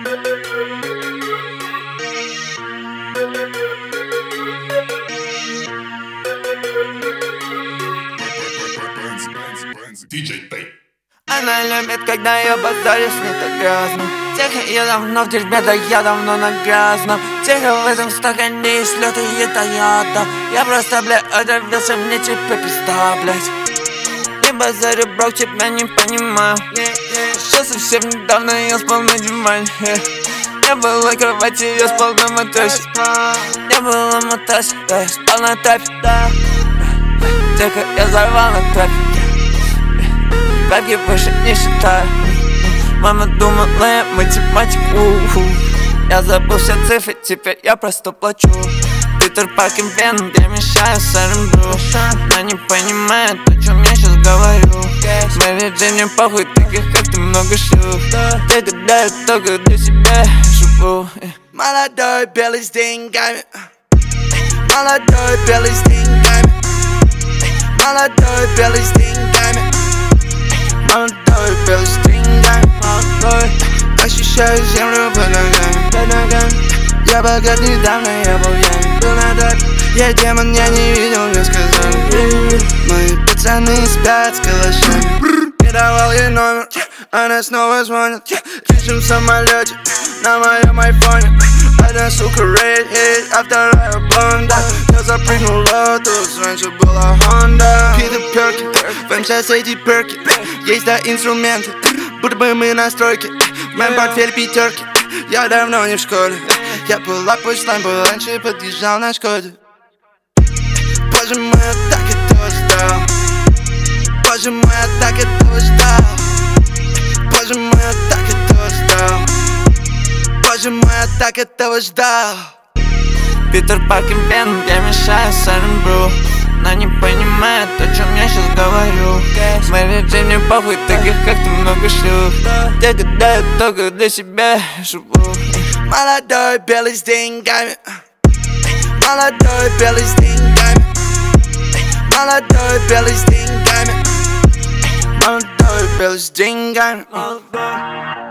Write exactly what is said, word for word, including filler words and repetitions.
диджей Тэй. Она любит, когда я базарю с ней так грязно. Тихо, я давно в дерьме, да я давно на грязном. Тихо, в этом стакане есть лёд и ядоята. Я просто, бля, отравился, мне теперь пизда, блядь. Не базарю, брок, тебя не понимаю. Сейчас совсем недавно я спал на диване. Не было кровати, я спал на матрасе. Не было матрасе, да я спал на тапе. Тихо, я взорвал на тапе. Бабки выше не считаю. Мама думала, я математик. У-ху. Я забыл все цифры, теперь я просто плачу. Питер Паркер Веном, я мешаю с Армбру. Она не понимает, о чем я сейчас говорю. Мэри Джейн, мне похуй, таких как ты много шлюх. Ты когда я только для себя живу. Молодой белый с деньгами. Молодой белый с деньгами. Молодой белый с деньгами. Молодой белый с деньгами. Молодой. Ощущаю землю под ногами, под ногами. Я богат недавно, я был пьян, был на даче. Я демон, я не видел, мне сказали. Мои пацаны спят с калашами. Не давал ей номер, она снова звонит. Кричим в самолете на моем айфоне. Одна сука рейд, а вторая бонда. Я запрыгнула, тут раньше была Honda. Питер Перки, в эм шесть эти перки. Есть да инструменты, будто бы мы на стройке. В моем портфеле пятерки, я давно не в школе. Я был опущен, был раньше подъезжал на Шкоде. Боже мой, я так этого ждал. Боже мой, я так этого ждал. Боже мой, я так этого ждал. Боже мой, я так этого ждал. Питер Паркер Веном, я мешаю с Армбру. Она не понимает, о чем я сейчас говорю. Мэри Джейн, мне похуй, таких как ты много шлюх. Я когда я только для себя живу. Молодой белый с деньгами. Молодой белый с деньгами. Молодой белый с деньгами. Молодой белый с деньгами.